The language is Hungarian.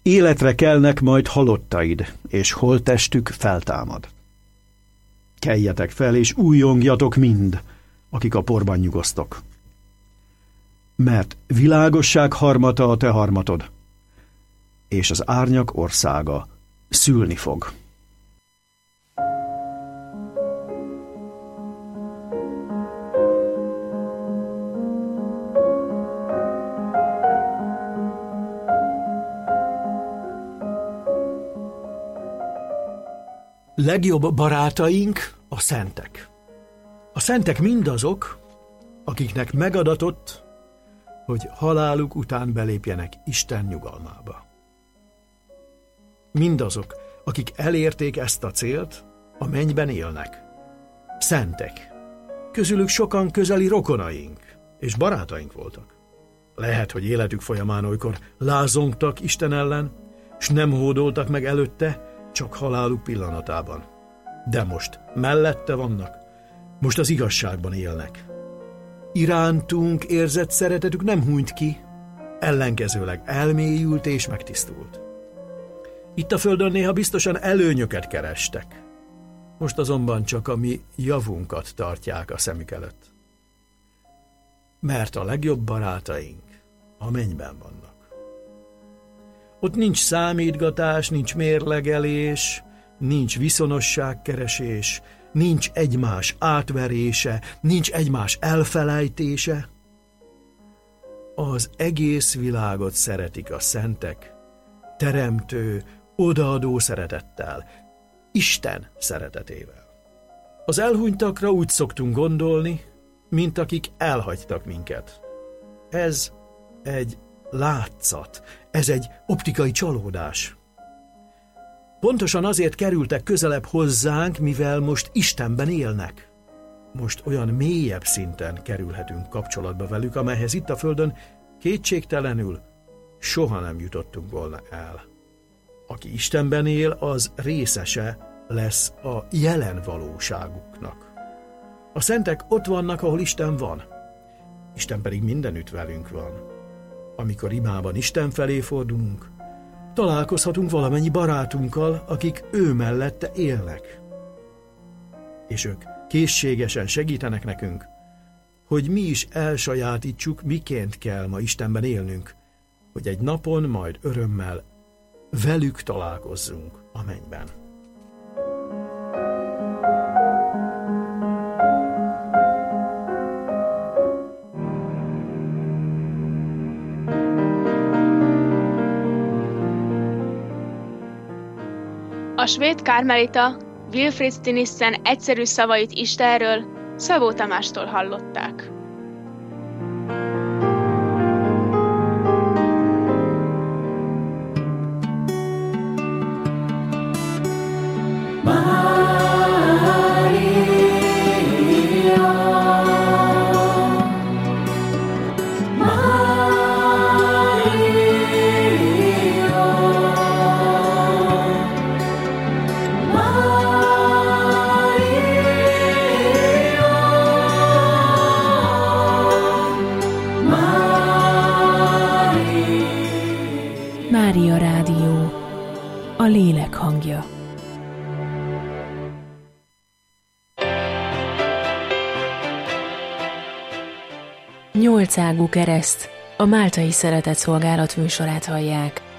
Életre kelnek majd halottaid, és holttestük feltámad. Keljetek fel, és újjongjatok mind, akik a porban nyugosztok. Mert világosság harmata a te harmatod, és az árnyak országa szülni fog. Legjobb barátaink a szentek. A szentek mindazok, akiknek megadatott, hogy haláluk után belépjenek Isten nyugalmába. Mindazok, akik elérték ezt a célt, a mennyben élnek. Szentek. Közülük sokan közeli rokonaink és barátaink voltak. Lehet, hogy életük folyamán olykor lázongtak Isten ellen, s nem hódoltak meg előtte, csak haláluk pillanatában. De most mellette vannak, most az igazságban élnek. Irántunk érzett szeretetük nem hunyt ki, ellenkezőleg elmélyült és megtisztult. Itt a földön néha biztosan előnyöket kerestek, most azonban csak a mi javunkat tartják a szemük előtt. Mert a legjobb barátaink a mennyben vannak. Ott nincs számítgatás, nincs mérlegelés, nincs viszonosságkeresés, nincs egymás átverése, nincs egymás elfelejtése. Az egész világot szeretik a szentek, teremtő, odaadó szeretettel, Isten szeretetével. Az elhunytakra úgy szoktunk gondolni, mint akik elhagytak minket. Ez egy látszat, ez egy optikai csalódás. Pontosan azért kerültek közelebb hozzánk, mivel most Istenben élnek. Most olyan mélyebb szinten kerülhetünk kapcsolatba velük, amelyhez itt a földön kétségtelenül soha nem jutottunk volna el. Aki Istenben él, az részese lesz a jelen valóságuknak. A szentek ott vannak, ahol Isten van. Isten pedig mindenütt velünk van. Amikor imában Isten felé fordulunk, találkozhatunk valamennyi barátunkkal, akik ő mellette élnek. És ők készségesen segítenek nekünk, hogy mi is elsajátítsuk, miként kell ma Istenben élnünk, hogy egy napon majd örömmel velük találkozzunk a mennyben. A svéd kármelita Wilfrid Stinissen egyszerű szavait Istenről Szabó Tamástól hallották. Mária Rádió, a lélek hangja. Nyolcágú kereszt, a Máltai Szeretetszolgálat műsorát hallják.